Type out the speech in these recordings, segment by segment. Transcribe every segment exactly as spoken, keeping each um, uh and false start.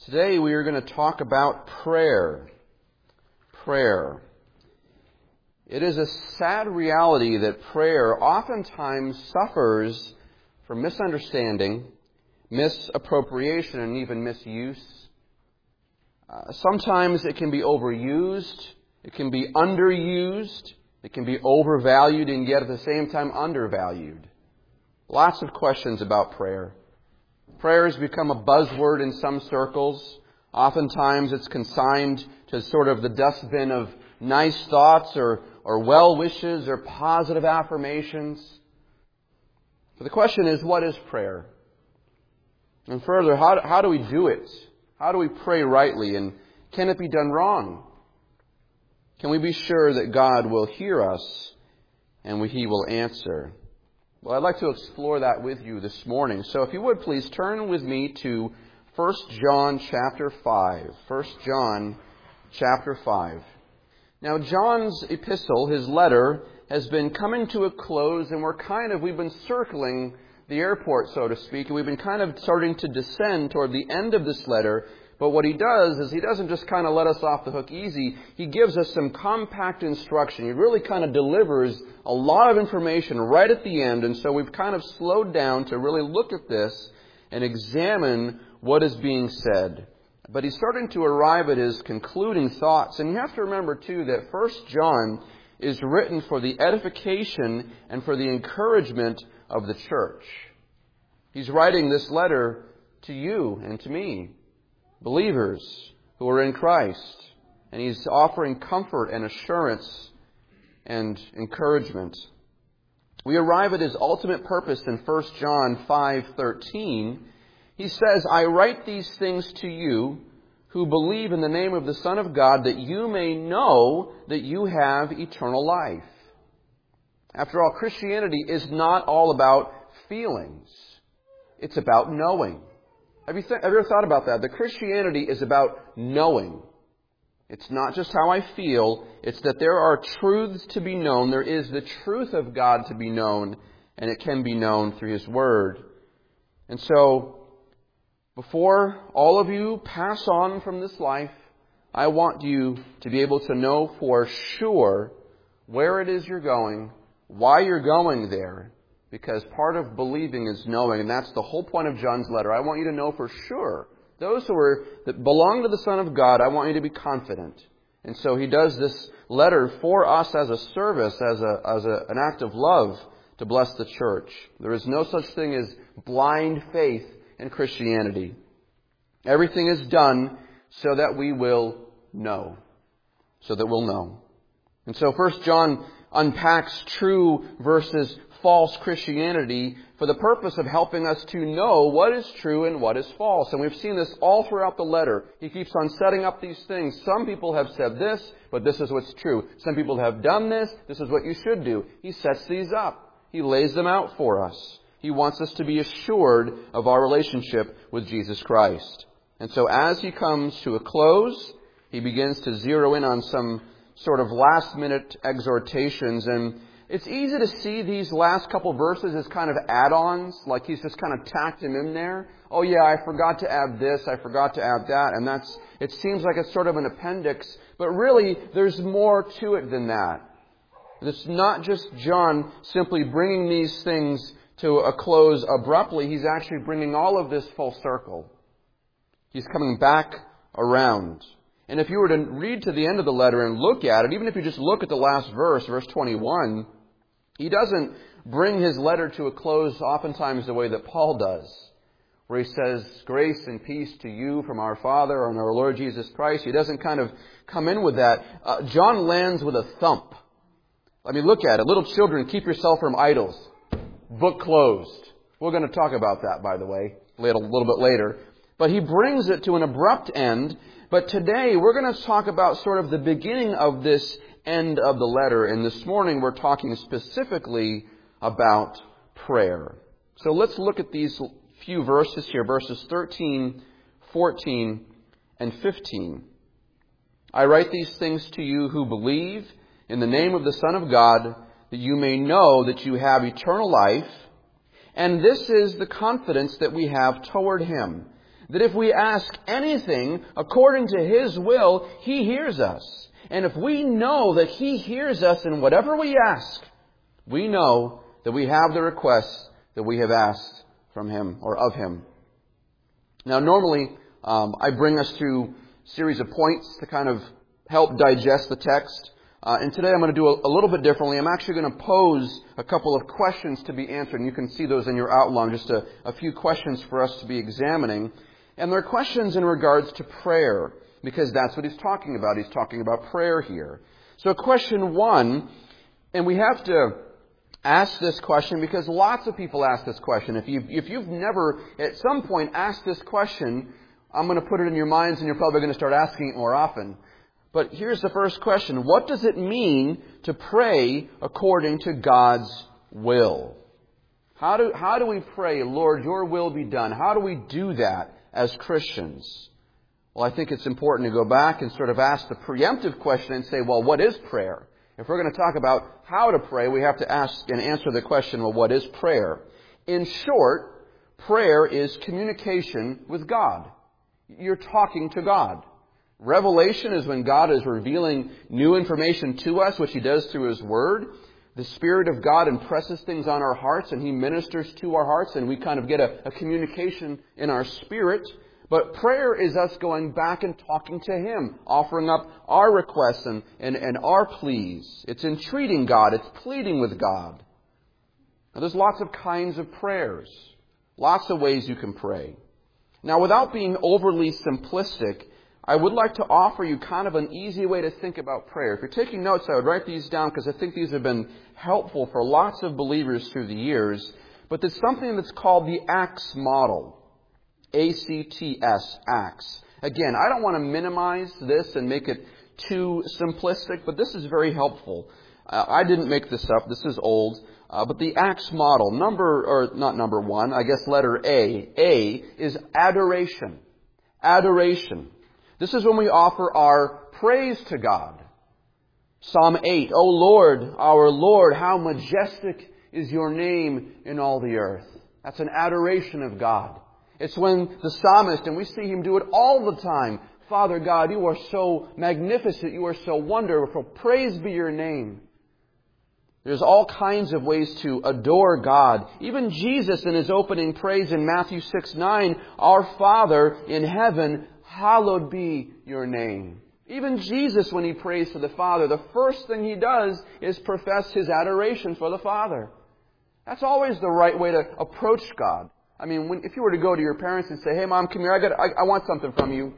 Today we are going to talk about prayer. Prayer. It is a sad reality that prayer oftentimes suffers from misunderstanding, misappropriation, and even misuse. Uh, sometimes it can be overused, it can be underused, it can be overvalued, and yet at the same time undervalued. Lots of questions about prayer. Prayer has become a buzzword in some circles. Oftentimes it's consigned to sort of the dustbin of nice thoughts or, or well wishes or positive affirmations. But the question is, what is prayer? And further, how, how do we do it? How do we pray rightly? And can it be done wrong? Can we be sure that God will hear us and He will answer? Well, I'd like to explore that with you this morning. So if you would, please turn with me to First John chapter five. First John chapter five. Now, John's epistle, his letter, has been coming to a close, and we're kind of, we've been circling the airport, so to speak, and we've been kind of starting to descend toward the end of this letter. But what he does is he doesn't just kind of let us off the hook easy. He gives us some compact instruction. He really kind of delivers a lot of information right at the end. And so we've kind of slowed down to really look at this and examine what is being said. But he's starting to arrive at his concluding thoughts. And you have to remember, too, that First John is written for the edification and for the encouragement of the church. He's writing this letter to you and to me, believers who are in Christ. And he's offering comfort and assurance and encouragement. We arrive at his ultimate purpose in First John five thirteen. He says, I write these things to you who believe in the name of the Son of God, that you may know that you have eternal life. After all, Christianity is not all about feelings. It's about knowing. Have you, th- have you ever thought about that? The Christianity is about knowing. It's not just how I feel. It's that there are truths to be known. There is the truth of God to be known, and it can be known through His Word. And so, before all of you pass on from this life, I want you to be able to know for sure where it is you're going, why you're going there. Because part of believing is knowing, and that's the whole point of John's letter. I want you to know for sure. Those who are that belong to the Son of God, I want you to be confident. And so he does this letter for us as a service, as a as a, an act of love to bless the church. There is no such thing as blind faith in Christianity. Everything is done so that we will know. So that we'll know. And so First John unpacks true versus false Christianity for the purpose of helping us to know what is true and what is false. And we've seen this all throughout the letter. He keeps on setting up these things. Some people have said this, but this is what's true. Some people have done this. This is what you should do. He sets these up. He lays them out for us. He wants us to be assured of our relationship with Jesus Christ. And so as he comes to a close, he begins to zero in on some sort of last-minute exhortations. And it's easy to see these last couple verses as kind of add-ons, like he's just kind of tacked them in there. Oh yeah, I forgot to add this, I forgot to add that, and that's, it seems like it's sort of an appendix, but really there's more to it than that. It's not just John simply bringing these things to a close abruptly, he's actually bringing all of this full circle. He's coming back around. And if you were to read to the end of the letter and look at it, even if you just look at the last verse, verse twenty-one, he doesn't bring his letter to a close oftentimes the way that Paul does, where he says, grace and peace to you from our Father and our Lord Jesus Christ. He doesn't kind of come in with that. Uh, John lands with a thump. I mean, look at it. Little children, keep yourself from idols. Book closed. We're going to talk about that, by the way, a little, little bit later. But he brings it to an abrupt end. But today we're going to talk about sort of the beginning of this end of the letter. And this morning we're talking specifically about prayer. So let's look at these few verses here, verses thirteen, fourteen, and fifteen. I write these things to you who believe in the name of the Son of God, that you may know that you have eternal life. And this is the confidence that we have toward Him, that if we ask anything according to His will, He hears us. And if we know that He hears us in whatever we ask, we know that we have the requests that we have asked from Him or of Him. Now, normally, um, I bring us to a series of points to kind of help digest the text. Uh, and today I'm going to do a, a little bit differently. I'm actually going to pose a couple of questions to be answered. And you can see those in your outline, just a, a few questions for us to be examining. And they're questions in regards to prayer, because that's what he's talking about. He's talking about prayer here. So question one, and we have to ask this question because lots of people ask this question. If you've, if you've never at some point asked this question, I'm going to put it in your minds and you're probably going to start asking it more often. But here's the first question. What does it mean to pray according to God's will? How do, how do we pray, Lord, your will be done? How do we do that as Christians? Well, I think it's important to go back and sort of ask the preemptive question and say, well, what is prayer? If we're going to talk about how to pray, we have to ask and answer the question, well, what is prayer? In short, prayer is communication with God. You're talking to God. Revelation is when God is revealing new information to us, which He does through His Word. The Spirit of God impresses things on our hearts and He ministers to our hearts and we kind of get a, a communication in our spirit. But prayer is us going back and talking to Him, offering up our requests and, and, and our pleas. It's entreating God. It's pleading with God. Now, there's lots of kinds of prayers. Lots of ways you can pray. Now, without being overly simplistic, I would like to offer you kind of an easy way to think about prayer. If you're taking notes, I would write these down because I think these have been helpful for lots of believers through the years. But there's something that's called the ACTS model. A C T S, ACTS. Again, I don't want to minimize this and make it too simplistic, but this is very helpful. Uh, I didn't make this up. This is old. Uh, but the ACTS model, number, or not number one, I guess letter A. A is adoration. Adoration. This is when we offer our praise to God. Psalm eight, O Lord, our Lord, how majestic is your name in all the earth. That's an adoration of God. It's when the psalmist, and we see him do it all the time, Father God, you are so magnificent, you are so wonderful, praise be your name. There's all kinds of ways to adore God. Even Jesus in His opening praise in Matthew six nine, Our Father in heaven, hallowed be your name. Even Jesus, when He prays to the Father, the first thing He does is profess His adoration for the Father. That's always the right way to approach God. I mean, when, if you were to go to your parents and say, hey, Mom, come here, I, got, I, I want something from you.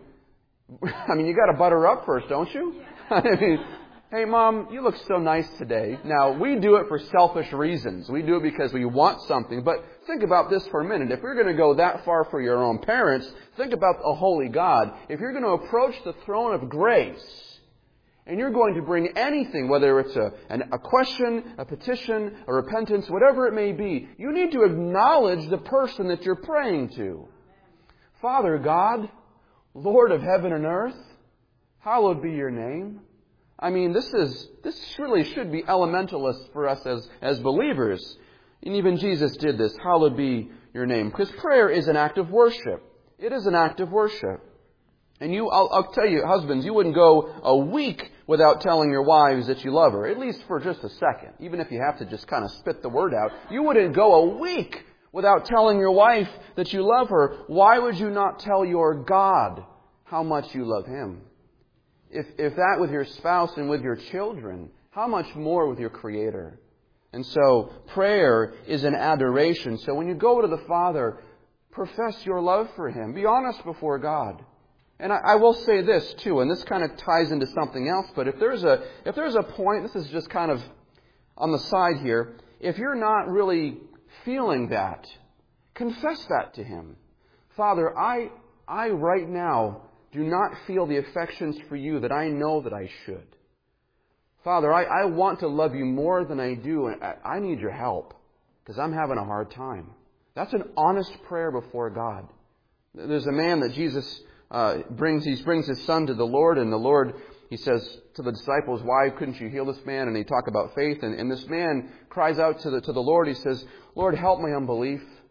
I mean, you got to butter up first, don't you? I mean, hey, Mom, you look so nice today. Now, we do it for selfish reasons. We do it because we want something. But think about this for a minute. If you're going to go that far for your own parents, think about a holy God. If you're going to approach the throne of grace, and you're going to bring anything, whether it's a, an, a question, a petition, a repentance, whatever it may be, you need to acknowledge the person that you're praying to. Father God, Lord of heaven and earth, hallowed be your name. I mean, this is this really should be elementalist for us as, as believers. And even Jesus did this. Hallowed be your name. Because prayer is an act of worship. It is an act of worship. And you, I'll, I'll tell you, husbands, you wouldn't go a week without telling your wives that you love her, at least for just a second. Even if you have to just kind of spit the word out, you wouldn't go a week without telling your wife that you love her. Why would you not tell your God how much you love Him? If, if that with your spouse and with your children, how much more with your Creator? And so prayer is an adoration. So when you go to the Father, profess your love for Him. Be honest before God. And I, I will say this too, and this kind of ties into something else, but if there's a if there's a point, this is just kind of on the side here, if you're not really feeling that, confess that to Him. Father, I I right now do not feel the affections for you that I know that I should. Father, I, I want to love you more than I do, and I, I need your help because I'm having a hard time. That's an honest prayer before God. There's a man that Jesus uh, brings, he brings his son to the Lord, and the Lord, he says to the disciples, why couldn't you heal this man? And they talk about faith, and, and this man cries out to the, to the Lord. He says, Lord, help my unbelief.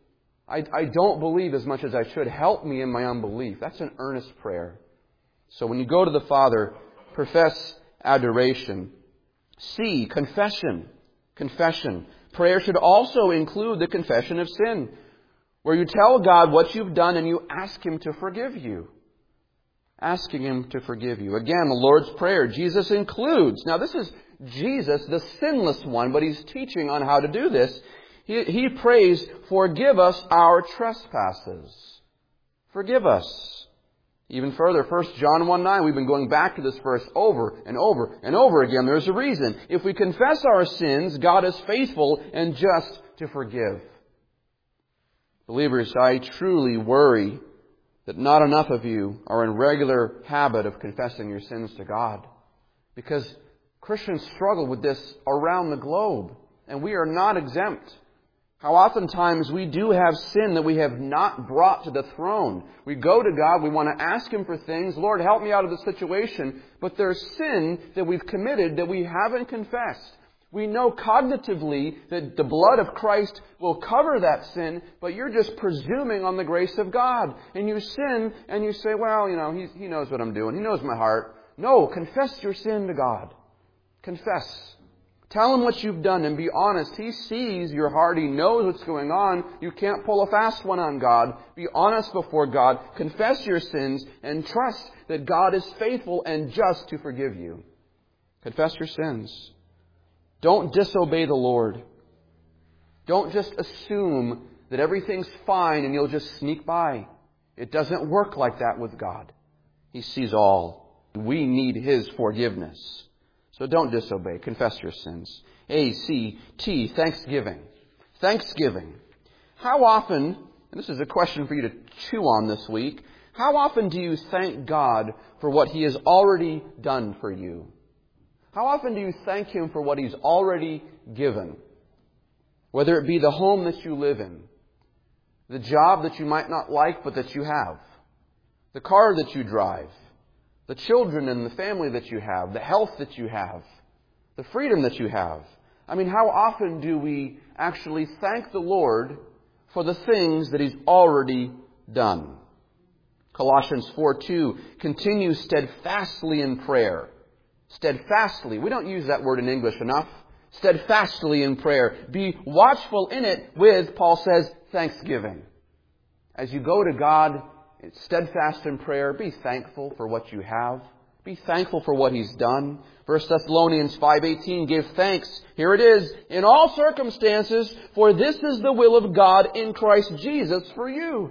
I, I don't believe as much as I should. Help me in my unbelief. That's an earnest prayer. So when you go to the Father, profess adoration. C, confession. Confession. Prayer should also include the confession of sin, where you tell God what you've done and you ask Him to forgive you. Asking Him to forgive you. Again, the Lord's Prayer, Jesus includes. Now this is Jesus, the sinless one, but He's teaching on how to do this. He, he prays, forgive us our trespasses. Forgive us. Even further, First John one nine, we've been going back to this verse over and over and over again. There's a reason. If we confess our sins, God is faithful and just to forgive. Believers, I truly worry that not enough of you are in regular habit of confessing your sins to God. Because Christians struggle with this around the globe, and we are not exempt. How oftentimes we do have sin that we have not brought to the throne. We go to God, we want to ask Him for things. Lord, help me out of this situation. But there's sin that we've committed that we haven't confessed. We know cognitively that the blood of Christ will cover that sin, but you're just presuming on the grace of God. And you sin and you say, well, you know, He, he knows what I'm doing. He knows my heart. No, confess your sin to God. Confess. Tell Him what you've done and be honest. He sees your heart. He knows what's going on. You can't pull a fast one on God. Be honest before God. Confess your sins and trust that God is faithful and just to forgive you. Confess your sins. Don't disobey the Lord. Don't just assume that everything's fine and you'll just sneak by. It doesn't work like that with God. He sees all. We need His forgiveness. So don't disobey. Confess your sins. A, C, T, thanksgiving. Thanksgiving. How often, and this is a question for you to chew on this week, how often do you thank God for what He has already done for you? How often do you thank Him for what He's already given? Whether it be the home that you live in, the job that you might not like but that you have, the car that you drive, the children and the family that you have, the health that you have, the freedom that you have. I mean, how often do we actually thank the Lord for the things that He's already done? Colossians four two, continue steadfastly in prayer. Steadfastly. We don't use that word in English enough. Steadfastly in prayer. Be watchful in it with, Paul says, thanksgiving. As you go to God, steadfast in prayer, be thankful for what you have. Be thankful for what He's done. First Thessalonians five eighteen, give thanks. Here it is. In all circumstances, for this is the will of God in Christ Jesus for you.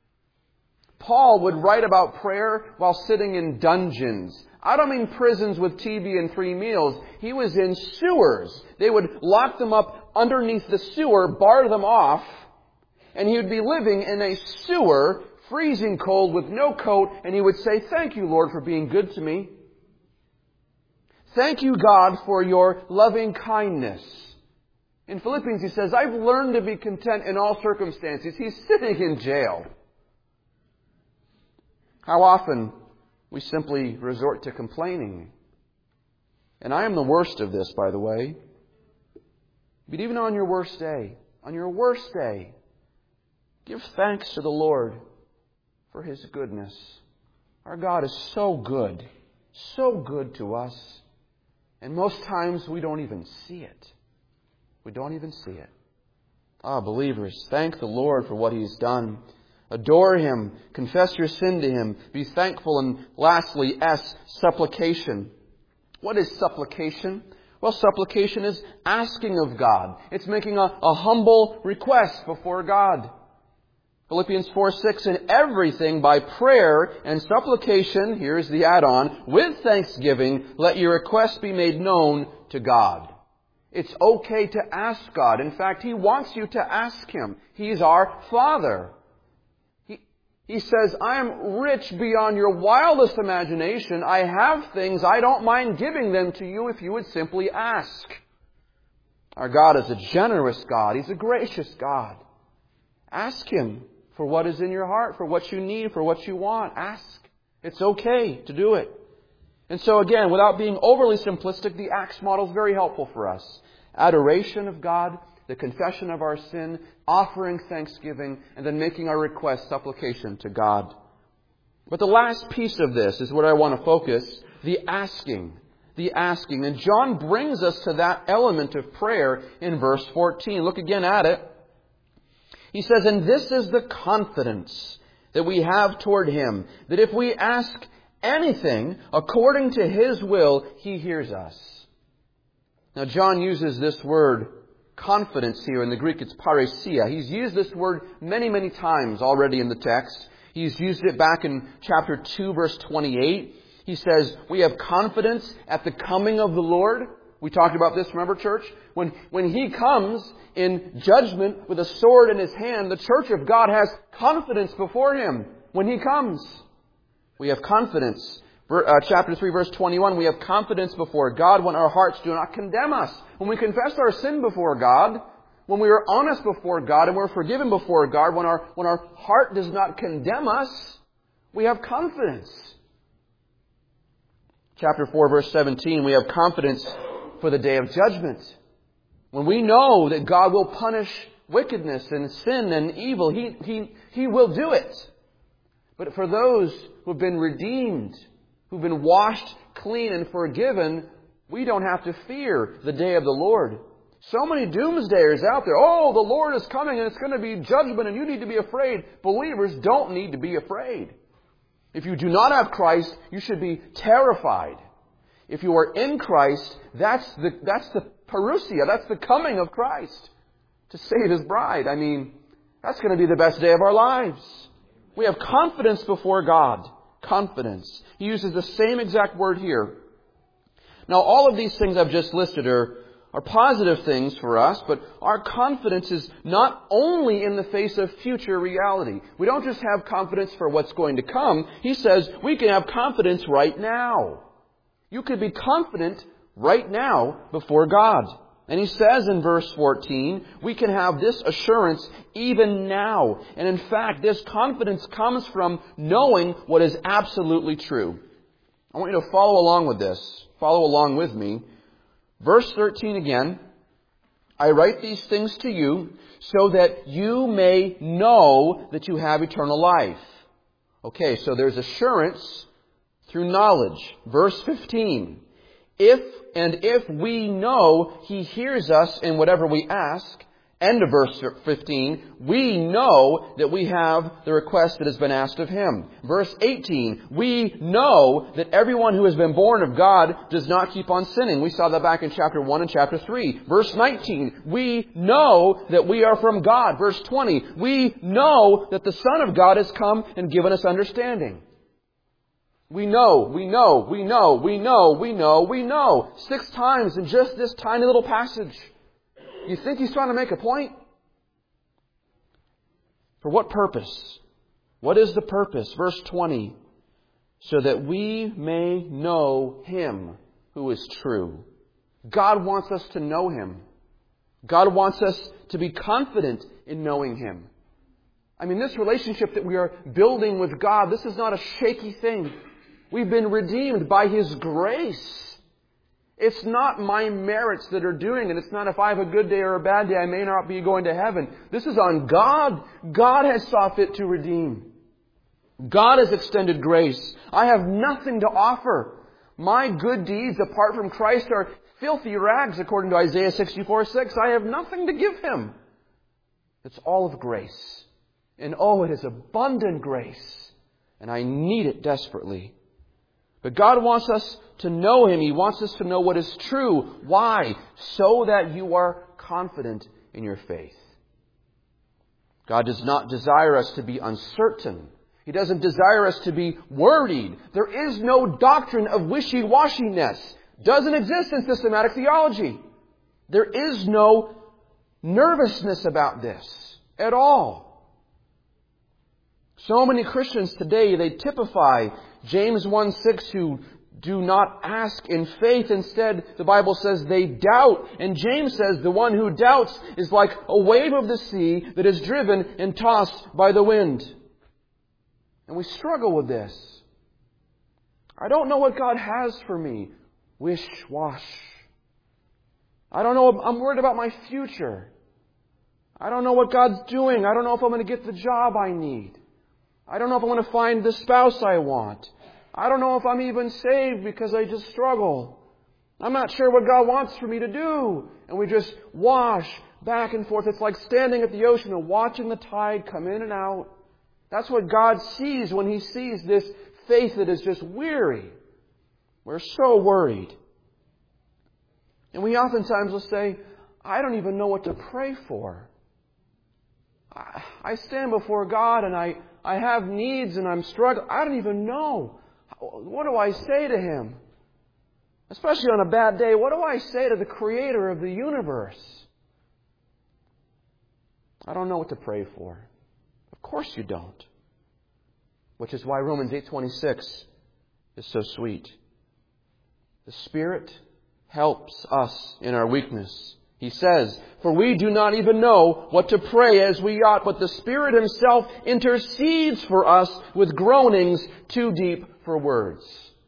Paul would write about prayer while sitting in dungeons. I don't mean prisons with T V and free meals. He was in sewers. They would lock them up underneath the sewer, bar them off, and he would be living in a sewer, freezing cold with no coat, and he would say, thank you, Lord, for being good to me. Thank you, God, for your loving kindness. In Philippians, he says, I've learned to be content in all circumstances. He's sitting in jail. How often we simply resort to complaining. And I am the worst of this, by the way. But even on your worst day, on your worst day, give thanks to the Lord for His goodness. Our God is so good, so good to us. And most times we don't even see it. We don't even see it. Ah, believers, thank the Lord for what He's done. Adore Him. Confess your sin to Him. Be thankful. And lastly, S, supplication. What is supplication? Well, supplication is asking of God. It's making a, a humble request before God. Philippians four six, in everything by prayer and supplication, here's the add-on, with thanksgiving, let your requests be made known to God. It's okay to ask God. In fact, He wants you to ask Him. He's our Father. He, he says, I am rich beyond your wildest imagination. I have things. I don't mind giving them to you if you would simply ask. Our God is a generous God. He's a gracious God. Ask Him for what is in your heart, for what you need, for what you want. Ask. It's okay to do it. And so again, without being overly simplistic, the Acts model is very helpful for us. Adoration of God, the confession of our sin, offering thanksgiving, and then making our request, supplication to God. But the last piece of this is what I want to focus, the asking. The asking. And John brings us to that element of prayer in verse fourteen. Look again at it. He says, "And this is the confidence that we have toward Him, that if we ask anything according to His will, He hears us." Now, John uses this word confidence here. In the Greek, it's parousia. He's used this word many, many times already in the text. He's used it back in chapter two, verse twenty-eight. He says, we have confidence at the coming of the Lord. We talked about this, remember, church? When, when He comes in judgment with a sword in His hand, the church of God has confidence before Him when He comes. We have confidence. Uh, chapter three, verse twenty-one, we have confidence before God when our hearts do not condemn us. When we confess our sin before God, when we are honest before God and we're forgiven before God, when our, when our heart does not condemn us, we have confidence. Chapter four, verse seventeen, we have confidence for the day of judgment. When we know that God will punish wickedness and sin and evil, He, He, He will do it. But for those who have been redeemed, who've been washed clean and forgiven, we don't have to fear the day of the Lord. So many doomsdayers out there. Oh, the Lord is coming and it's going to be judgment and you need to be afraid. Believers don't need to be afraid. If you do not have Christ, you should be terrified. If you are in Christ, that's the, that's the parousia, that's the coming of Christ to save His bride. I mean, that's going to be the best day of our lives. We have confidence before God. Confidence. He uses the same exact word here. Now, all of these things I've just listed are, are positive things for us, but our confidence is not only in the face of future reality. We don't just have confidence for what's going to come. He says we can have confidence right now. You could be confident right now before God. And he says in verse fourteen, we can have this assurance even now. And in fact, this confidence comes from knowing what is absolutely true. I want you to follow along with this. Follow along with me. Verse thirteen again. I write these things to you so that you may know that you have eternal life. Okay, so there's assurance through knowledge. Verse fifteen. If and if we know He hears us in whatever we ask, end of verse fifteen, we know that we have the request that has been asked of Him. Verse eighteen, we know that everyone who has been born of God does not keep on sinning. We saw that back in chapter one and chapter three. Verse nineteen, we know that we are from God. Verse twenty, we know that the Son of God has come and given us understanding. We know, we know, we know, we know, we know, we know. Six times in just this tiny little passage. You think he's trying to make a point? For what purpose? What is the purpose? Verse twenty. So that we may know Him who is true. God wants us to know Him. God wants us to be confident in knowing Him. I mean, this relationship that we are building with God, this is not a shaky thing. We've been redeemed by His grace. It's not my merits that are doing it. It's not if I have a good day or a bad day, I may not be going to heaven. This is on God. God has saw fit to redeem. God has extended grace. I have nothing to offer. My good deeds apart from Christ are filthy rags, according to Isaiah sixty-four six. I have nothing to give Him. It's all of grace. And oh, it is abundant grace. And I need it desperately. But God wants us to know Him. He wants us to know what is true. Why? So that you are confident in your faith. God does not desire us to be uncertain. He doesn't desire us to be worried. There is no doctrine of wishy-washiness. Doesn't exist in systematic theology. There is no nervousness about this at all. So many Christians today, they typify James one six, who do not ask in faith. Instead, the Bible says they doubt. And James says the one who doubts is like a wave of the sea that is driven and tossed by the wind. And we struggle with this. I don't know what God has for me. Wish, wash. I don't know. I'm worried about my future. I don't know what God's doing. I don't know if I'm going to get the job I need. I don't know if I'm going to find the spouse I want. I don't know if I'm even saved because I just struggle. I'm not sure what God wants for me to do. And we just wash back and forth. It's like standing at the ocean and watching the tide come in and out. That's what God sees when He sees this faith that is just weary. We're so worried. And we oftentimes will say, I don't even know what to pray for. I stand before God and I, I have needs and I'm struggling. I don't even know. What do I say to Him? Especially on a bad day, what do I say to the Creator of the universe? I don't know what to pray for. Of course you don't. Which is why Romans eight twenty-six is so sweet. The Spirit helps us in our weakness. He says, for we do not even know what to pray as we ought, but the Spirit Himself intercedes for us with groanings too deep for words.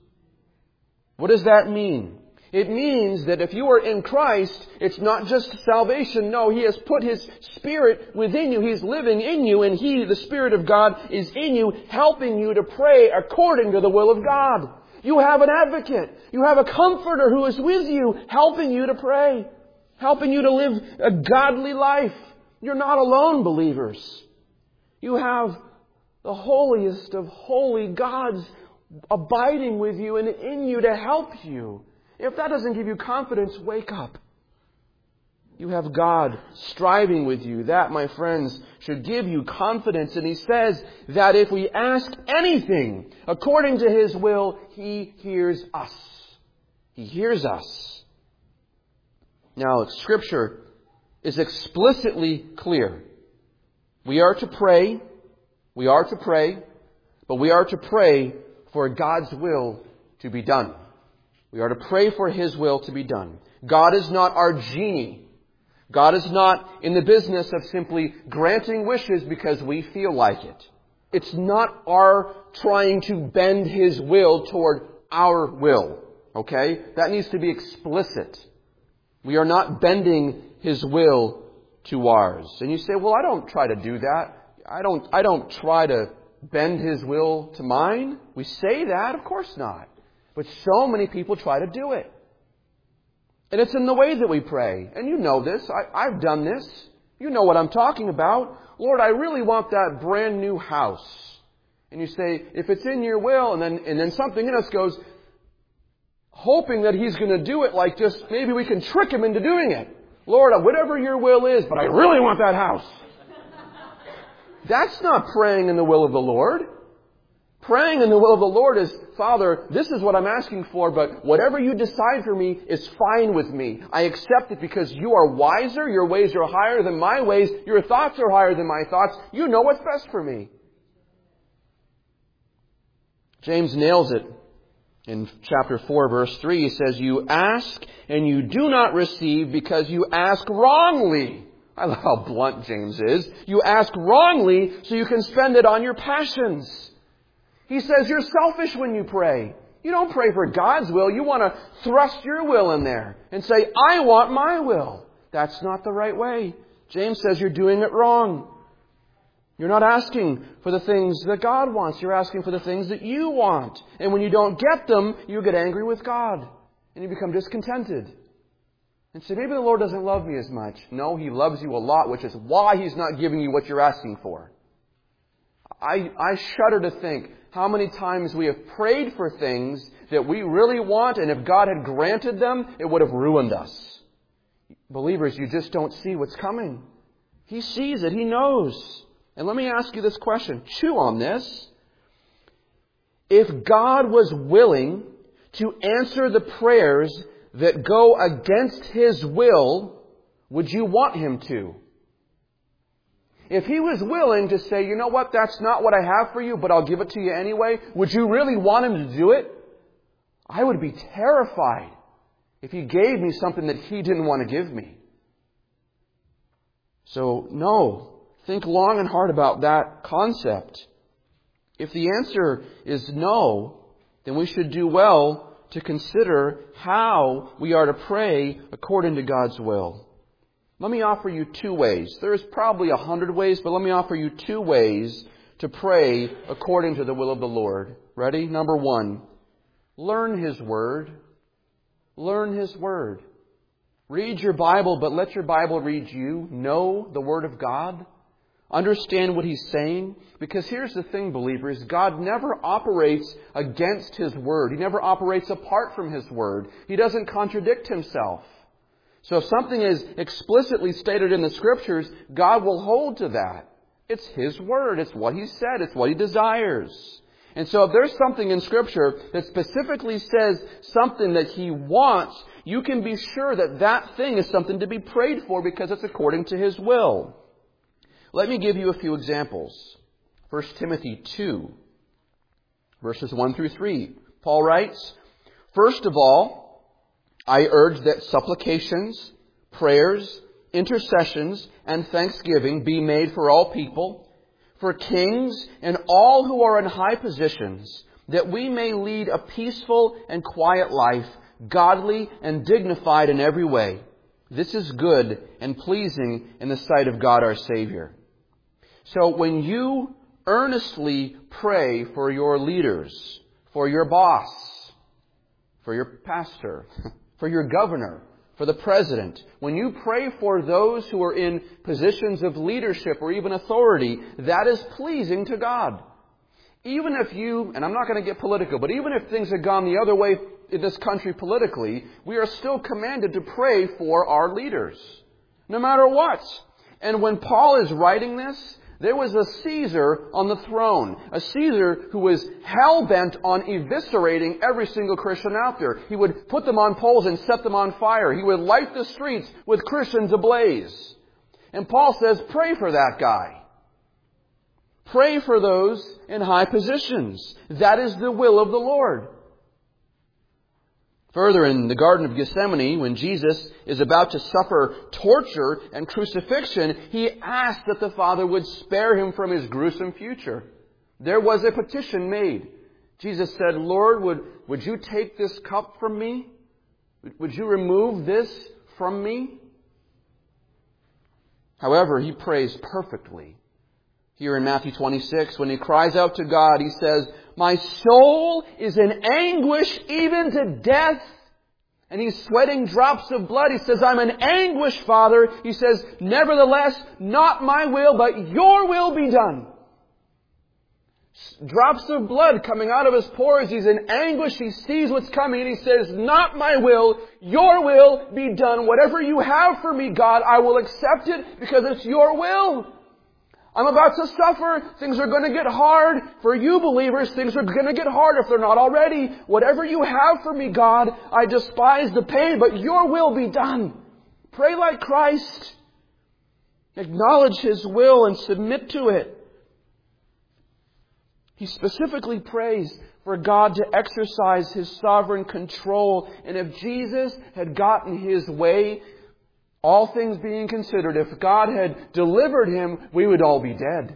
What does that mean? It means that if you are in Christ, it's not just salvation. No, He has put His Spirit within you. He's living in you, and He, the Spirit of God, is in you, helping you to pray according to the will of God. You have an advocate. You have a comforter who is with you, helping you to pray, helping you to live a godly life. You're not alone, believers. You have the holiest of holy gods abiding with you and in you to help you. If that doesn't give you confidence, wake up. You have God striving with you. That, my friends, should give you confidence. And He says that if we ask anything according to His will, He hears us. He hears us. Now, Scripture is explicitly clear. We are to pray. We are to pray. But we are to pray for God's will to be done. We are to pray for His will to be done. God is not our genie. God is not in the business of simply granting wishes because we feel like it. It's not our trying to bend His will toward our will. Okay? That needs to be explicit. We are not bending His will to ours. And you say, well, I don't try to do that. I don't, I don't try to bend His will to mine. We say that, of course not. But so many people try to do it. And it's in the way that we pray. And you know this. I, I've done this. You know what I'm talking about. Lord, I really want that brand new house. And you say, if it's in your will, and then, and then something in us goes, hoping that He's going to do it, like just maybe we can trick Him into doing it. Lord, whatever your will is, but I really want that house. That's not praying in the will of the Lord. Praying in the will of the Lord is, Father, this is what I'm asking for, but whatever you decide for me is fine with me. I accept it because you are wiser, your ways are higher than my ways, your thoughts are higher than my thoughts. You know what's best for me. James nails it in chapter four, verse three. He says, you ask and you do not receive because you ask wrongly. I love how blunt James is. You ask wrongly so you can spend it on your passions. He says you're selfish when you pray. You don't pray for God's will. You want to thrust your will in there and say, I want my will. That's not the right way. James says you're doing it wrong. You're not asking for the things that God wants. You're asking for the things that you want. And when you don't get them, you get angry with God. And you become discontented. And say, maybe the Lord doesn't love me as much. No, He loves you a lot, which is why He's not giving you what you're asking for. I, I shudder to think how many times we have prayed for things that we really want, and if God had granted them, it would have ruined us. Believers, you just don't see what's coming. He sees it. He knows. And let me ask you this question. Chew on this. If God was willing to answer the prayers that go against His will, would you want Him to? If He was willing to say, you know what, that's not what I have for you, but I'll give it to you anyway, would you really want Him to do it? I would be terrified if He gave me something that He didn't want to give me. So, no. Think long and hard about that concept. If the answer is no, then we should do well to consider how we are to pray according to God's will. Let me offer you two ways. There is probably a hundred ways, but let me offer you two ways to pray according to the will of the Lord. Ready? Number one, learn His Word. Learn His Word. Read your Bible, but let your Bible read you. Know the Word of God. Understand what He's saying. Because here's the thing, believers. God never operates against His Word. He never operates apart from His Word. He doesn't contradict Himself. So if something is explicitly stated in the Scriptures, God will hold to that. It's His Word. It's what He said. It's what He desires. And so if there's something in Scripture that specifically says something that He wants, you can be sure that that thing is something to be prayed for because it's according to His will. Let me give you a few examples. First Timothy two, verses one through three. Paul writes, "First of all, I urge that supplications, prayers, intercessions, and thanksgiving be made for all people, for kings and all who are in high positions, that we may lead a peaceful and quiet life, godly and dignified in every way. This is good and pleasing in the sight of God our Savior." So when you earnestly pray for your leaders, for your boss, for your pastor, for your governor, for the president, when you pray for those who are in positions of leadership or even authority, that is pleasing to God. Even if you, and I'm not going to get political, but even if things had gone the other way in this country politically, we are still commanded to pray for our leaders, no matter what. And when Paul is writing this, there was a Caesar on the throne. A Caesar who was hell-bent on eviscerating every single Christian out there. He would put them on poles and set them on fire. He would light the streets with Christians ablaze. And Paul says, pray for that guy. Pray for those in high positions. That is the will of the Lord. Further, in the Garden of Gethsemane, when Jesus is about to suffer torture and crucifixion, He asked that the Father would spare Him from His gruesome future. There was a petition made. Jesus said, "Lord, would, would you take this cup from me? Would you remove this from me?" However, He prays perfectly. Here in Matthew twenty-six, when He cries out to God, He says, "My soul is in anguish even to death." And He's sweating drops of blood. He says, "I'm in anguish, Father." He says, "Nevertheless, not my will, but your will be done." Drops of blood coming out of His pores. He's in anguish. He sees what's coming. And He says, "Not my will, your will be done. Whatever you have for me, God, I will accept it because it's your will. I'm about to suffer. Things are going to get hard. For you believers, things are going to get hard if they're not already. Whatever you have for me, God, I despise the pain, but your will be done." Pray like Christ. Acknowledge His will and submit to it. He specifically prays for God to exercise His sovereign control. And if Jesus had gotten His way, all things being considered, if God had delivered Him, we would all be dead.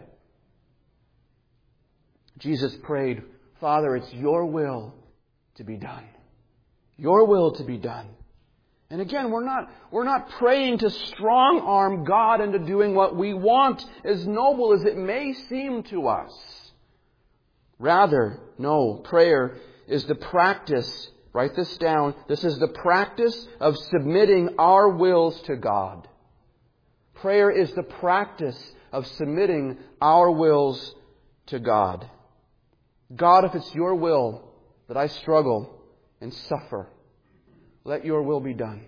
Jesus prayed, "Father, it's your will to be done. Your will to be done." And again, we're not, we're not praying to strong-arm God into doing what we want, as noble as it may seem to us. Rather, no, prayer is the practice. Write this down. This is the practice of submitting our wills to God. Prayer is the practice of submitting our wills to God. God, if it's your will that I struggle and suffer, let your will be done.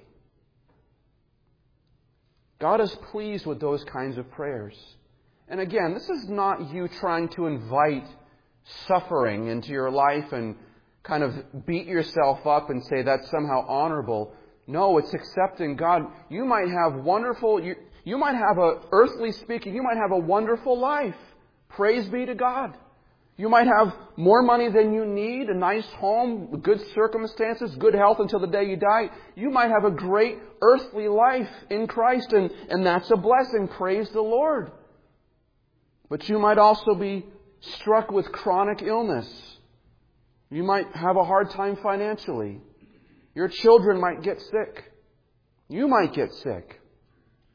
God is pleased with those kinds of prayers. And again, this is not you trying to invite suffering into your life and kind of beat yourself up and say that's somehow honorable. No, it's accepting God. You might have wonderful, you, you might have a, earthly speaking, you might have a wonderful life. Praise be to God. You might have more money than you need, a nice home, good circumstances, good health until the day you die. You might have a great earthly life in Christ, and, and that's a blessing. Praise the Lord. But you might also be struck with chronic illness. You might have a hard time financially. Your children might get sick. You might get sick.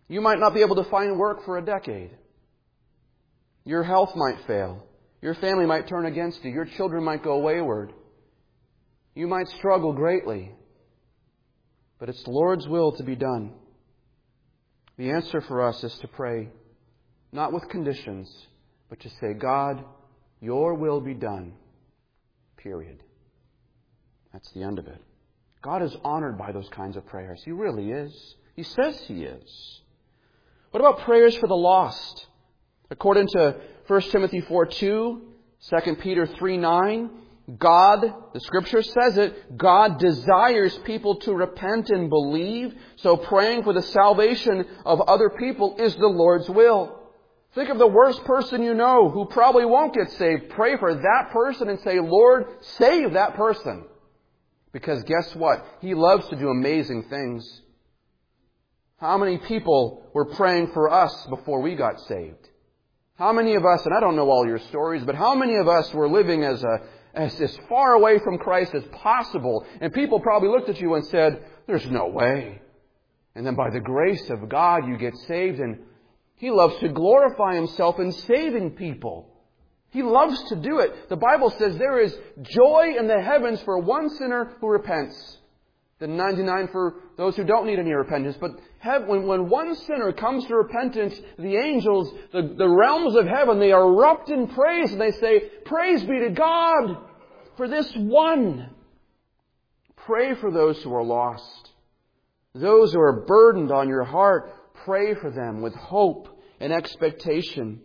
You might not be able to find work for a decade. Your health might fail. Your family might turn against you. Your children might go wayward. You might struggle greatly. But it's the Lord's will to be done. The answer for us is to pray, not with conditions, but to say, God, your will be done. Period. That's the end of it. God is honored by those kinds of prayers. He really is. He says He is. What about prayers for the lost? According to First Timothy four two, Second Peter three nine, God, the Scripture says it, God desires people to repent and believe, so praying for the salvation of other people is the Lord's will. Think of the worst person you know who probably won't get saved. Pray for that person and say, Lord, save that person. Because guess what? He loves to do amazing things. How many people were praying for us before we got saved? How many of us, and I don't know all your stories, but how many of us were living as a as, as far away from Christ as possible, and people probably looked at you and said, there's no way. And then by the grace of God, you get saved, and He loves to glorify Himself in saving people. He loves to do it. The Bible says there is joy in the heavens for one sinner who repents, than ninety-nine for those who don't need any repentance. But when, when one sinner comes to repentance, the angels, the, the realms of heaven, they erupt in praise and they say, praise be to God for this one. Pray for those who are lost. Those who are burdened on your heart, pray for them with hope and expectation.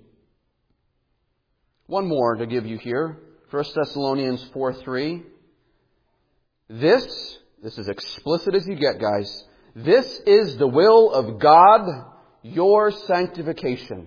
One more to give you here. First Thessalonians four three. This... This is explicit as you get, guys. This is the will of God, your sanctification.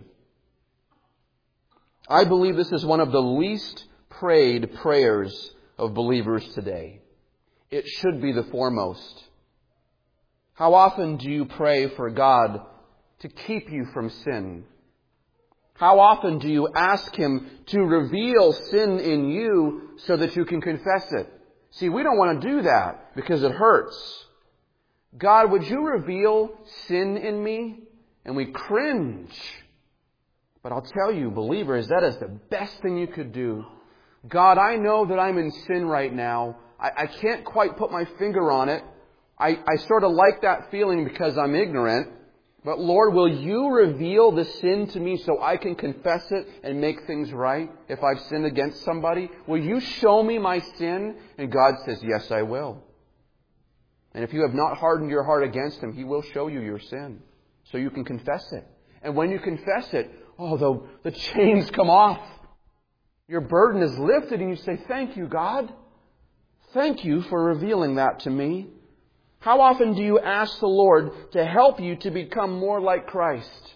I believe this is one of the least prayed prayers of believers today. It should be the foremost. How often do you pray for God to keep you from sin? How often do you ask Him to reveal sin in you so that you can confess it? See, we don't want to do that because it hurts. God, would you reveal sin in me? And we cringe. But I'll tell you, believers, that is the best thing you could do. God, I know that I'm in sin right now. I, I can't quite put my finger on it. I, I sort of like that feeling because I'm ignorant. But Lord, will you reveal the sin to me so I can confess it and make things right if I've sinned against somebody? Will you show me my sin? And God says, yes, I will. And if you have not hardened your heart against Him, He will show you your sin so you can confess it. And when you confess it, oh, the, the chains come off. Your burden is lifted and you say, thank you, God. Thank you for revealing that to me. How often do you ask the Lord to help you to become more like Christ?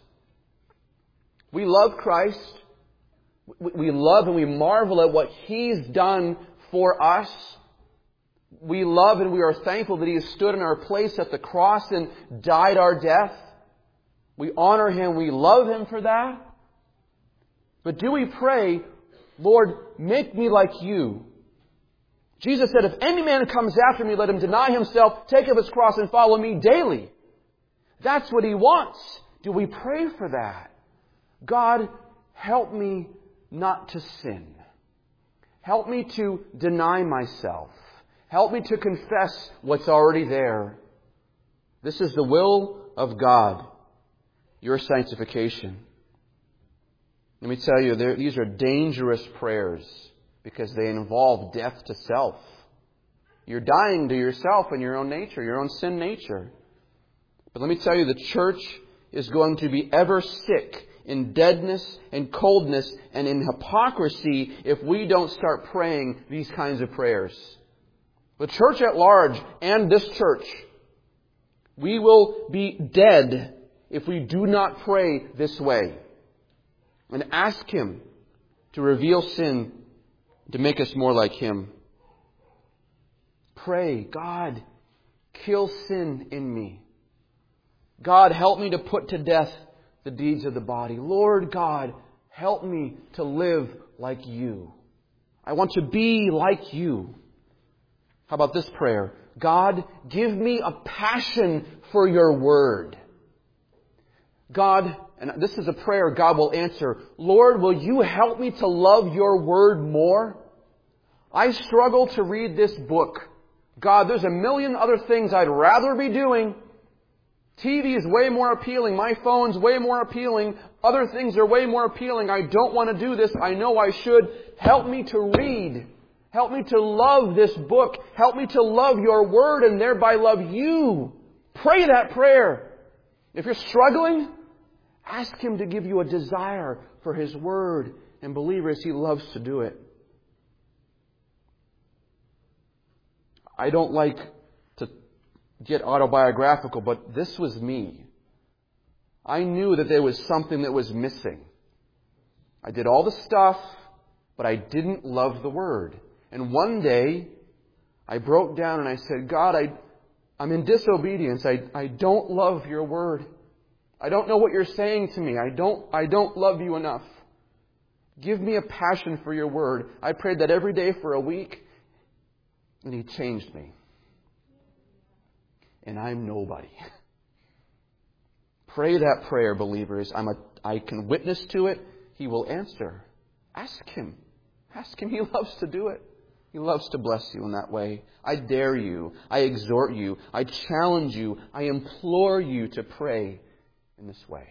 We love Christ. We love and we marvel at what He's done for us. We love and we are thankful that He has stood in our place at the cross and died our death. We honor Him. We love Him for that. But do we pray, Lord, make me like you? Jesus said, if any man comes after me, let him deny himself, take up his cross and follow me daily. That's what He wants. Do we pray for that? God, help me not to sin. Help me to deny myself. Help me to confess what's already there. This is the will of God, your sanctification. Let me tell you, these are dangerous prayers, because they involve death to self. You're dying to yourself and your own nature, your own sin nature. But let me tell you, the church is going to be ever sick in deadness and coldness and in hypocrisy if we don't start praying these kinds of prayers. The church at large and this church, we will be dead if we do not pray this way and ask Him to reveal sin, to make us more like Him. Pray, God, kill sin in me. God, help me to put to death the deeds of the body. Lord God, help me to live like You. I want to be like You. How about this prayer? God, give me a passion for Your Word. God, and this is a prayer God will answer, Lord, will you help me to love your word more? I struggle to read this book. God, there's a million other things I'd rather be doing. T V is way more appealing. My phone's way more appealing. Other things are way more appealing. I don't want to do this. I know I should. Help me to read. Help me to love this book. Help me to love your word and thereby love you. Pray that prayer. If you're struggling, ask Him to give you a desire for His word. And believers, He loves to do it. I don't like to get autobiographical, but this was me. I knew that there was something that was missing. I did all the stuff, but I didn't love the Word. And one day, I broke down and I said, God, I, I'm in disobedience. I, I don't love your Word. I don't know what you're saying to me. I don't, I don't love you enough. Give me a passion for your Word. I prayed that every day for a week. And He changed me. And I'm nobody. Pray that prayer, believers. I'm a, I can witness to it. He will answer. Ask Him. Ask Him. He loves to do it. He loves to bless you in that way. I dare you. I exhort you. I challenge you. I implore you to pray in this way.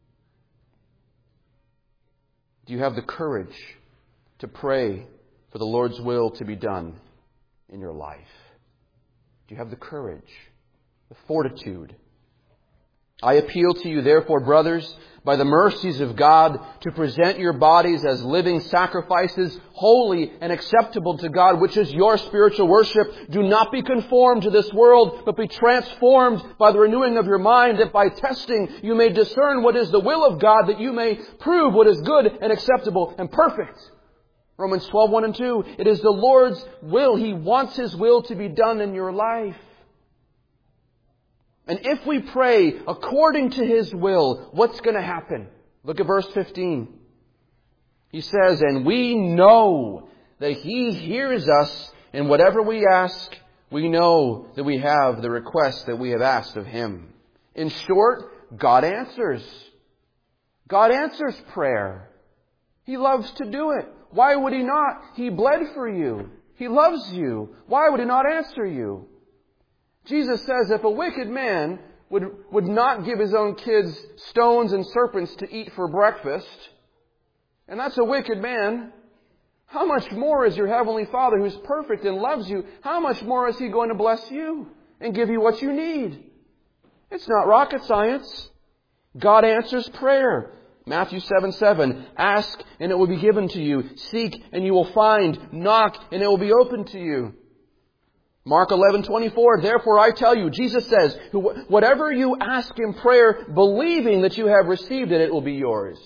Do you have the courage to pray for the Lord's will to be done in your life? Do you have the courage, the fortitude? I appeal to you, therefore, brothers, by the mercies of God, to present your bodies as living sacrifices, holy and acceptable to God, which is your spiritual worship. Do not be conformed to this world, but be transformed by the renewing of your mind, that by testing you may discern what is the will of God, that you may prove what is good and acceptable and perfect. Romans twelve, one and two. It is the Lord's will. He wants His will to be done in your life. And if we pray according to His will, what's going to happen? Look at verse fifteen. He says, and we know that He hears us, and whatever we ask, we know that we have the request that we have asked of Him. In short, God answers. God answers prayer. He loves to do it. Why would He not? He bled for you. He loves you. Why would He not answer you? Jesus says if a wicked man would, would not give his own kids stones and serpents to eat for breakfast, and that's a wicked man, how much more is your Heavenly Father, who's perfect and loves you, how much more is He going to bless you and give you what you need? It's not rocket science. God answers prayer. Matthew seven seven, ask and it will be given to you. Seek and you will find. Knock and it will be opened to you. Mark eleven twenty-four, therefore I tell you, Jesus says, whatever you ask in prayer, believing that you have received it, it will be yours.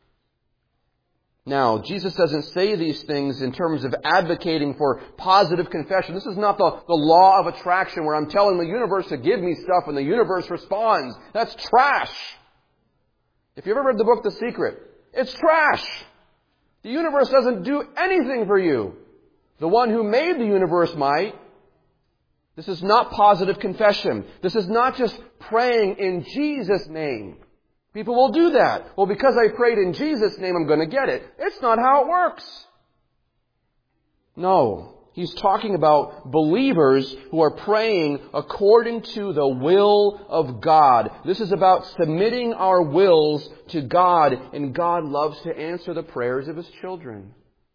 Now, Jesus doesn't say these things in terms of advocating for positive confession. This is not the, the law of attraction where I'm telling the universe to give me stuff and the universe responds. That's trash. If you've ever read the book The Secret, it's trash. The universe doesn't do anything for you. The one who made the universe might. This is not positive confession. This is not just praying in Jesus' name. People will do that. Well, because I prayed in Jesus' name, I'm going to get it. It's not how it works. No. He's talking about believers who are praying according to the will of God. This is about submitting our wills to God, and God loves to answer the prayers of His children.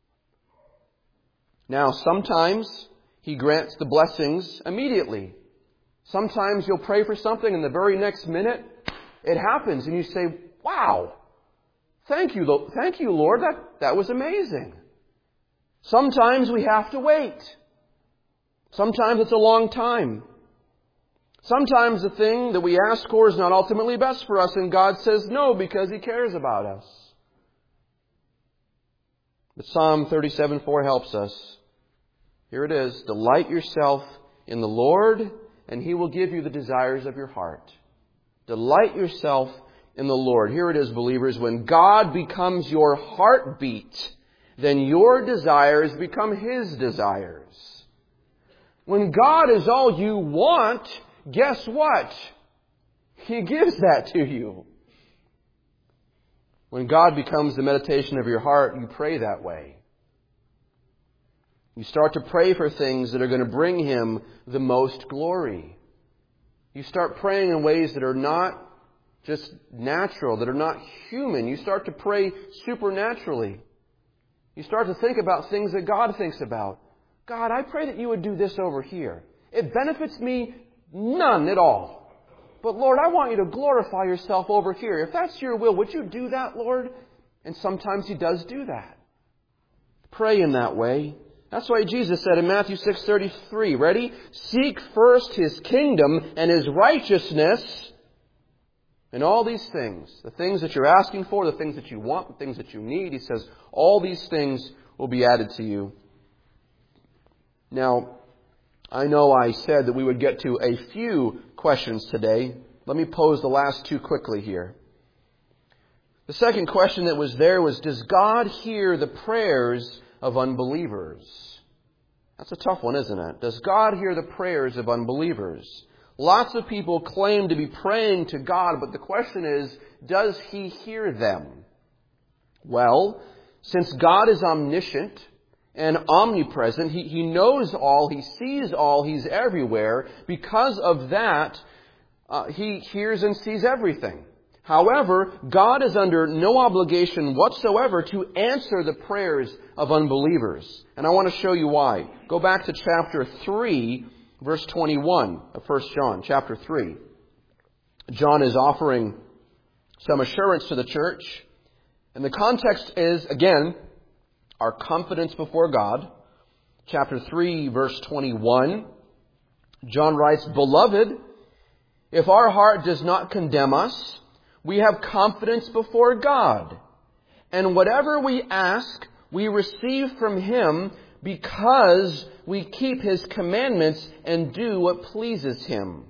Now, sometimes He grants the blessings immediately. Sometimes you'll pray for something and the very next minute it happens and you say, wow, thank you, thank you, Lord, that, that was amazing. Sometimes we have to wait. Sometimes it's a long time. Sometimes the thing that we ask for is not ultimately best for us and God says no because He cares about us. But Psalm thirty-seven four helps us. Here it is. Delight yourself in the Lord, and He will give you the desires of your heart. Delight yourself in the Lord. Here it is, believers. When God becomes your heartbeat, then your desires become His desires. When God is all you want, guess what? He gives that to you. When God becomes the meditation of your heart, you pray that way. You start to pray for things that are going to bring Him the most glory. You start praying in ways that are not just natural, that are not human. You start to pray supernaturally. You start to think about things that God thinks about. God, I pray that you would do this over here. It benefits me none at all. But Lord, I want you to glorify yourself over here. If that's your will, would you do that, Lord? And sometimes He does do that. Pray in that way. That's why Jesus said in Matthew six thirty-three, ready? Seek first His kingdom and His righteousness, and all these things, the things that you're asking for, the things that you want, the things that you need, He says, all these things will be added to you. Now, I know I said that we would get to a few questions today. Let me pose the last two quickly here. The second question that was there was, does God hear the prayers of unbelievers? That's a tough one, isn't it? Does God hear the prayers of unbelievers? Lots of people claim to be praying to God, but the question is, does He hear them? Well, since God is omniscient and omnipresent, he, he knows all, He sees all, He's everywhere. Because of that, uh, He hears and sees everything. However, God is under no obligation whatsoever to answer the prayers of unbelievers. And I want to show you why. Go back to chapter three, verse twenty-one of First John, chapter three. John is offering some assurance to the church. And the context is, again, our confidence before God. Chapter three, verse twenty-one. John writes, Beloved, if our heart does not condemn us, we have confidence before God. And whatever we ask, we receive from Him because we keep His commandments and do what pleases Him.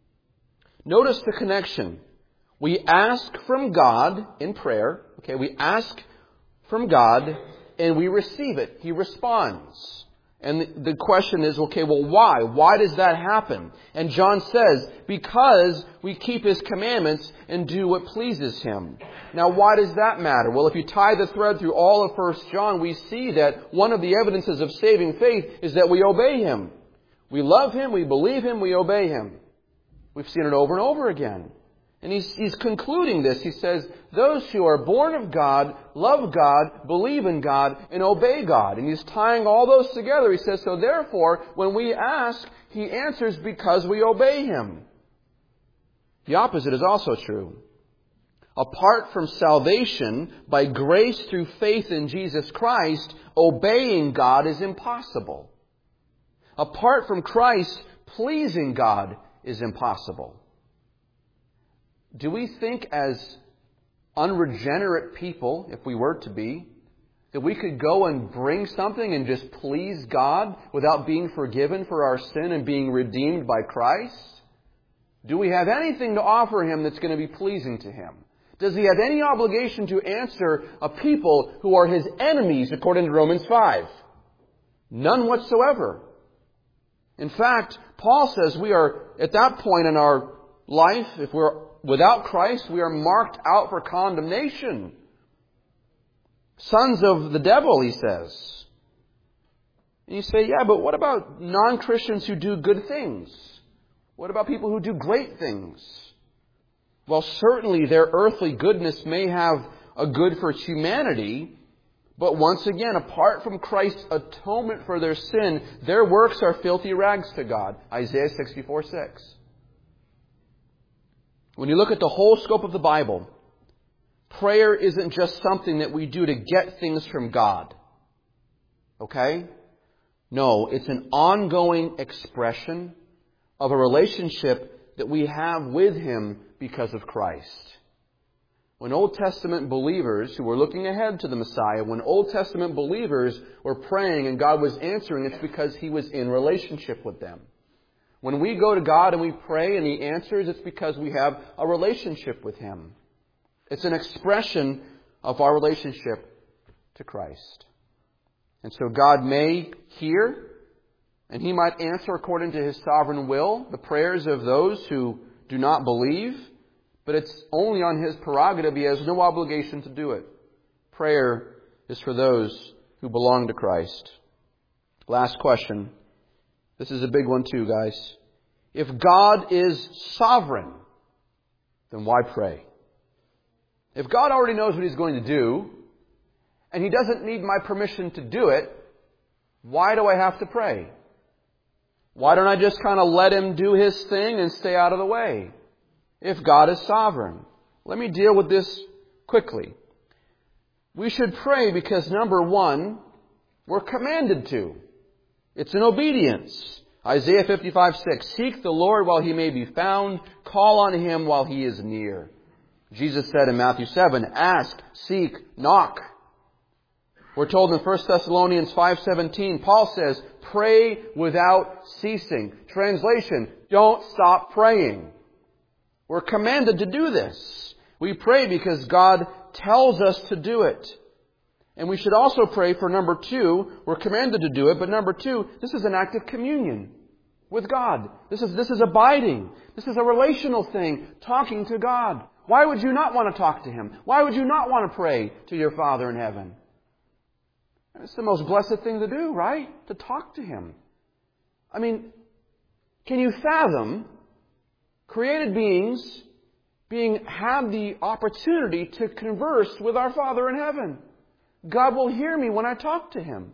Notice the connection. We ask from God in prayer. Okay, we ask from God and we receive it. He responds. And the question is, okay, well, why? Why does that happen? And John says, because we keep His commandments and do what pleases Him. Now, why does that matter? Well, if you tie the thread through all of First John, we see that one of the evidences of saving faith is that we obey Him. We love Him, we believe Him, we obey Him. We've seen it over and over again. And he's, he's concluding this. He says, those who are born of God, love God, believe in God, and obey God. And he's tying all those together. He says, so therefore, when we ask, He answers because we obey Him. The opposite is also true. Apart from salvation, by grace through faith in Jesus Christ, obeying God is impossible. Apart from Christ, pleasing God is impossible. Do we think as unregenerate people, if we were to be, that we could go and bring something and just please God without being forgiven for our sin and being redeemed by Christ? Do we have anything to offer Him that's going to be pleasing to Him? Does He have any obligation to answer a people who are His enemies, according to Romans five? None whatsoever. In fact, Paul says we are, at that point in our life, if we're without Christ, we are marked out for condemnation. Sons of the devil, he says. And you say, yeah, but what about non-Christians who do good things? What about people who do great things? Well, certainly their earthly goodness may have a good for humanity, but once again, apart from Christ's atonement for their sin, their works are filthy rags to God. Isaiah sixty-four six. When you look at the whole scope of the Bible, prayer isn't just something that we do to get things from God. Okay? No, it's an ongoing expression of a relationship that we have with Him because of Christ. When Old Testament believers who were looking ahead to the Messiah, when Old Testament believers were praying and God was answering, it's because He was in relationship with them. When we go to God and we pray and He answers, it's because we have a relationship with Him. It's an expression of our relationship to Christ. And so God may hear, and He might answer according to His sovereign will, the prayers of those who do not believe. But it's only on His prerogative. He has no obligation to do it. Prayer is for those who belong to Christ. Last question. This is a big one too, guys. If God is sovereign, then why pray? If God already knows what He's going to do, and He doesn't need my permission to do it, why do I have to pray? Why don't I just kind of let Him do His thing and stay out of the way? If God is sovereign. Let me deal with this quickly. We should pray because, number one, we're commanded to. It's an obedience. Isaiah fifty-five six, seek the Lord while He may be found, call on Him while He is near. Jesus said in Matthew seven, ask, seek, knock. We're told in First Thessalonians five seventeen, Paul says, pray without ceasing. Translation, don't stop praying. We're commanded to do this. We pray because God tells us to do it. And we should also pray for number two, we're commanded to do it, but number two, this is an act of communion with God. This is, this is abiding. This is a relational thing, talking to God. Why would you not want to talk to Him? Why would you not want to pray to your Father in heaven? It's the most blessed thing to do, right? To talk to Him. I mean, can you fathom created beings being have the opportunity to converse with our Father in heaven? God will hear me when I talk to Him.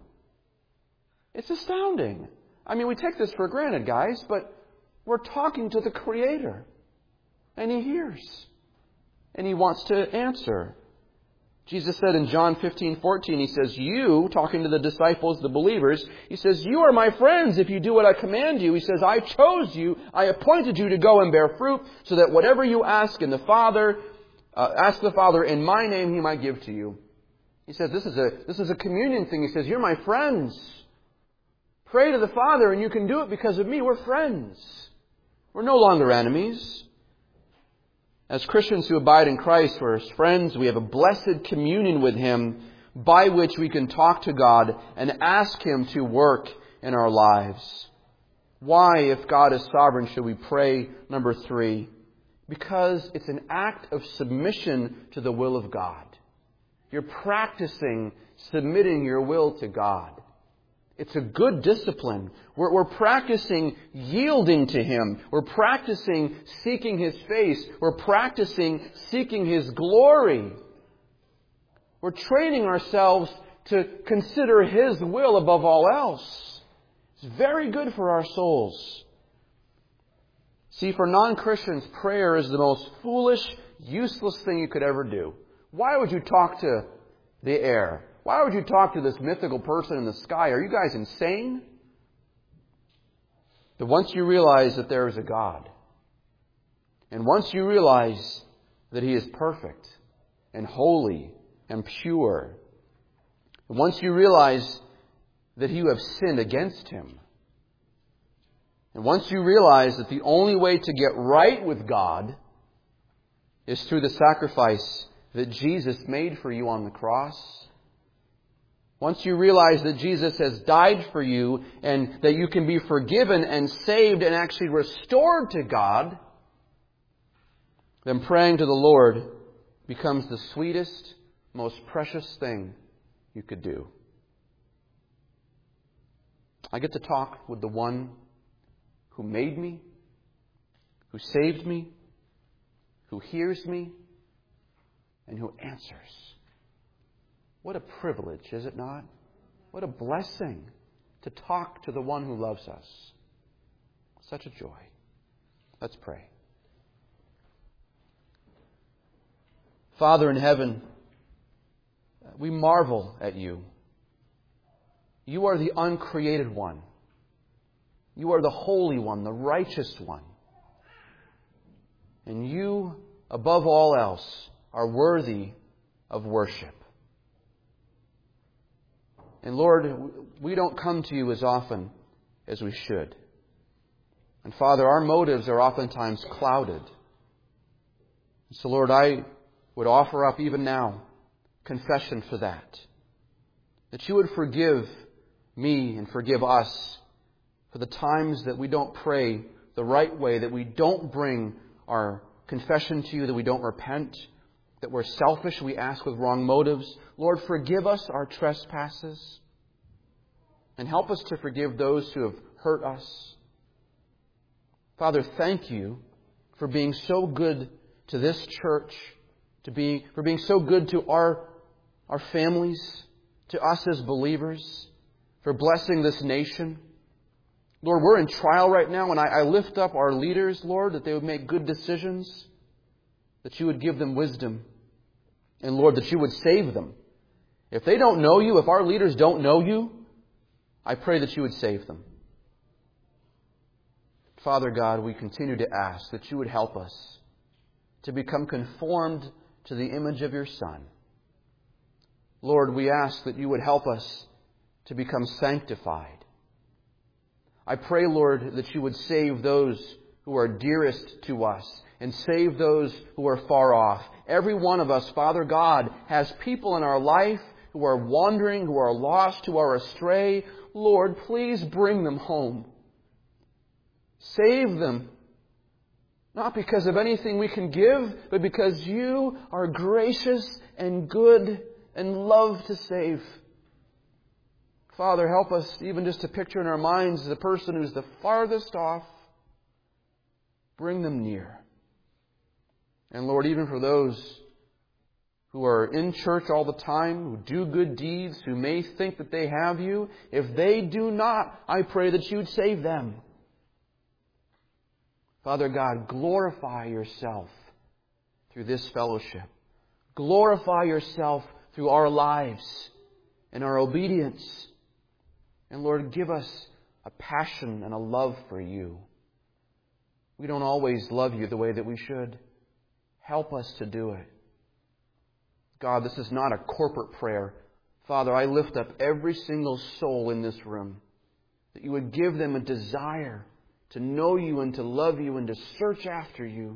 It's astounding. I mean, we take this for granted, guys, but we're talking to the Creator. And He hears. And He wants to answer. Jesus said in John fifteen fourteen, He says, you, talking to the disciples, the believers, He says, you are my friends if you do what I command you. He says, I chose you, I appointed you to go and bear fruit, so that whatever you ask in the Father, uh, ask the Father in my name, He might give to you. He says, this is a, this is a communion thing. He says, you're my friends. Pray to the Father and you can do it because of me. We're friends. We're no longer enemies. As Christians who abide in Christ, we're His friends. We have a blessed communion with Him by which we can talk to God and ask Him to work in our lives. Why, if God is sovereign, should we pray? Number three, because it's an act of submission to the will of God. You're practicing submitting your will to God. It's a good discipline. We're, we're practicing yielding to Him. We're practicing seeking His face. We're practicing seeking His glory. We're training ourselves to consider His will above all else. It's very good for our souls. See, for non-Christians, prayer is the most foolish, useless thing you could ever do. Why would you talk to the air? Why would you talk to this mythical person in the sky? Are you guys insane? But once you realize that there is a God, and once you realize that He is perfect and holy and pure, and once you realize that you have sinned against Him, and once you realize that the only way to get right with God is through the sacrifice that Jesus made for you on the cross, once you realize that Jesus has died for you and that you can be forgiven and saved and actually restored to God, then praying to the Lord becomes the sweetest, most precious thing you could do. I get to talk with the one who made me, who saved me, who hears me, and who answers. What a privilege, is it not? What a blessing to talk to the one who loves us. Such a joy. Let's pray. Father in heaven, we marvel at You. You are the uncreated one. You are the Holy One, the righteous one. And You, above all else, are worthy of worship. And Lord, we don't come to You as often as we should. And Father, our motives are oftentimes clouded. So Lord, I would offer up even now confession for that. That You would forgive me and forgive us for the times that we don't pray the right way, that we don't bring our confession to you that we don't repent, that we're selfish, we ask with wrong motives. Lord, forgive us our trespasses and help us to forgive those who have hurt us. Father, thank you for being so good to this church, to be, for being so good to our, our families, to us as believers, for blessing this nation. Lord, we're in trial right now, and I, I lift up our leaders, Lord, that they would make good decisions, that you would give them wisdom, and Lord, that you would save them. If they don't know you, if our leaders don't know you, I pray that you would save them. Father God, we continue to ask that you would help us to become conformed to the image of your Son. Lord, we ask that you would help us to become sanctified. I pray, Lord, that you would save those who are dearest to us and save those who are far off. Every one of us, Father God, has people in our life who are wandering, who are lost, who are astray. Lord, please bring them home. Save them. Not because of anything we can give, but because you are gracious and good and love to save. Father, help us even just to picture in our minds the person who's the farthest off. Bring them near. And Lord, even for those who are in church all the time, who do good deeds, who may think that they have you, if they do not, I pray that you would save them. Father God, glorify yourself through this fellowship. Glorify yourself through our lives and our obedience. And Lord, give us a passion and a love for you. We don't always love you the way that we should. Help us to do it. God, this is not a corporate prayer. Father, I lift up every single soul in this room, that you would give them a desire to know you and to love you and to search after you.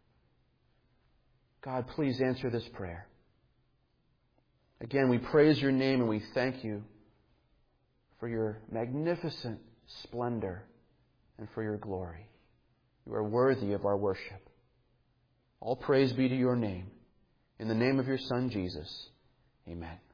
God, please answer this prayer. Again, we praise your name and we thank you for your magnificent splendor and for your glory. You are worthy of our worship. All praise be to your name. In the name of your Son, Jesus. Amen.